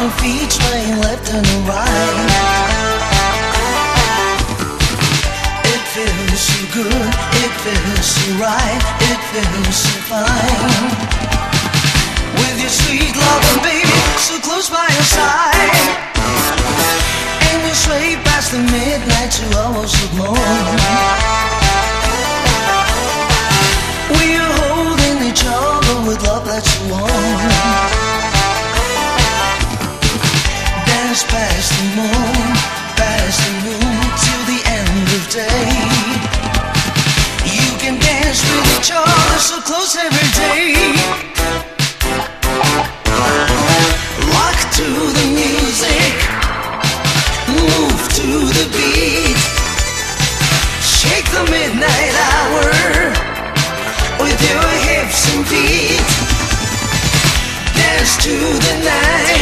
your feet, swaying left and right. It feels so good, it feels so right, it feels so fine. With your sweet loving baby so close by your side, and you sway past the midnight 2 hours of morning. We are holding each other with love that's so warm. Dance past the moon, past the noon, till the end of day. You can dance with each other so close every day. Rock to the music, move to the beat, shake the midnight hour with your hips and feet. Dance to the night.